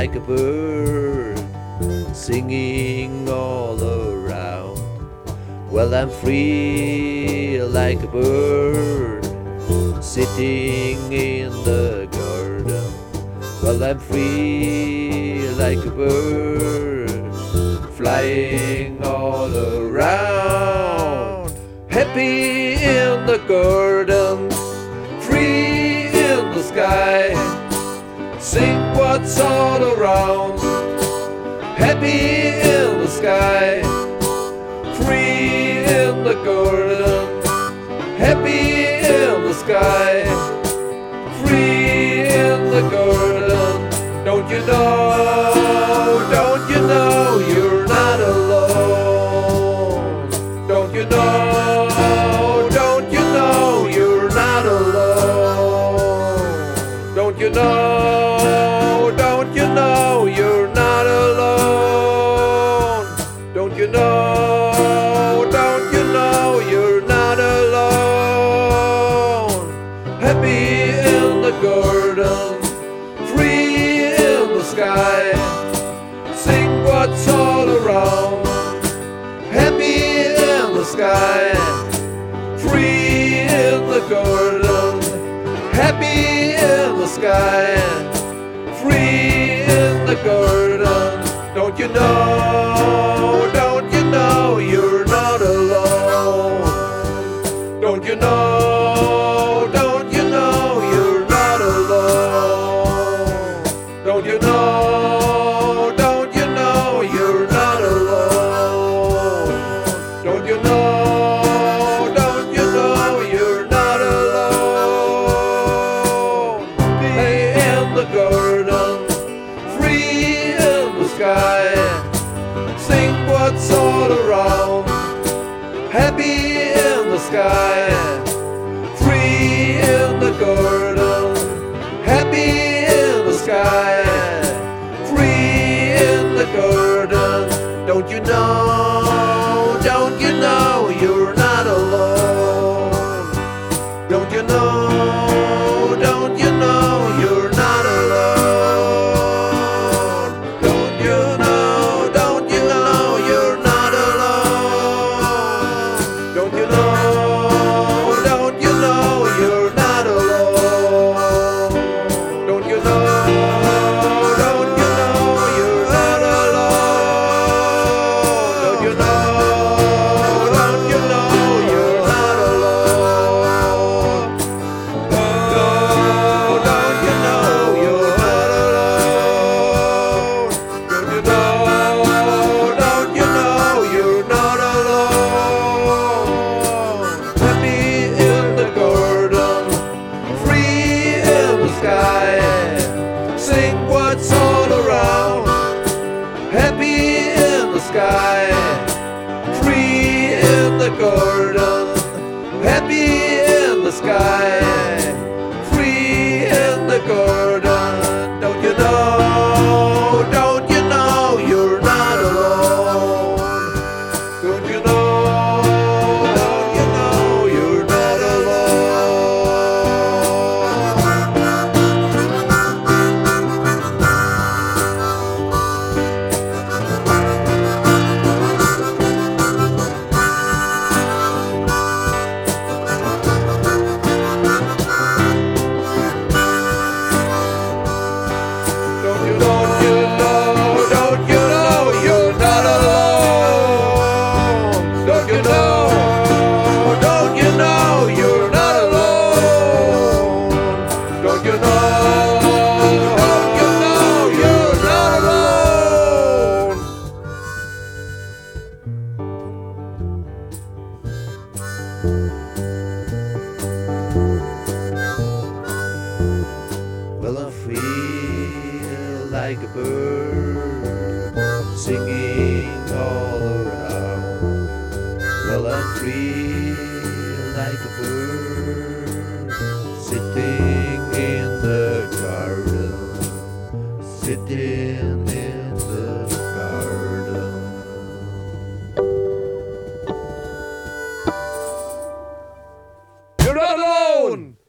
like a bird, singing all around. Well, I'm free like a bird, sitting in the garden. Well, I'm free like a bird, flying all around. Happy in the garden, free in the sky, sing what's all around. Happy in the sky, free in the garden. Happy in the sky, free in the garden. Don't you know you're not alone? Don't you know you're not alone? Don't you know you're not alone? Don't you know you're not alone? Happy in the garden, free in the sky, sing what's all around. Happy in the sky, free in the garden. Happy in the sky, free in the garden. Don't you know you're not alone? Don't you know you're not alone? Don't you know you're not alone? Don't you know you're not alone? Play in the garden, free in the sky, sing what's all around. Happy in the sky, free in the garden. Happy in the sky, free in the garden. Don't you know you're not alone? Don't you know you're not alone? Don't you know you're not alone? Don't you know you're not alone? Don't you know you're not alone? Don't you know you're not alone? Don't you know you're not alone? Don't you know you're not alone? Happy in the garden, free in the sky, sing what's all around. Happy in the sky, free in the garden. Happy in the sky, free in the garden. Don't you know you're not alone? Don't you know you're not Well, I feel like a bird, singing all around. Well, I'm free like a bird, sitting in the garden, sitting in the garden. You're not alone!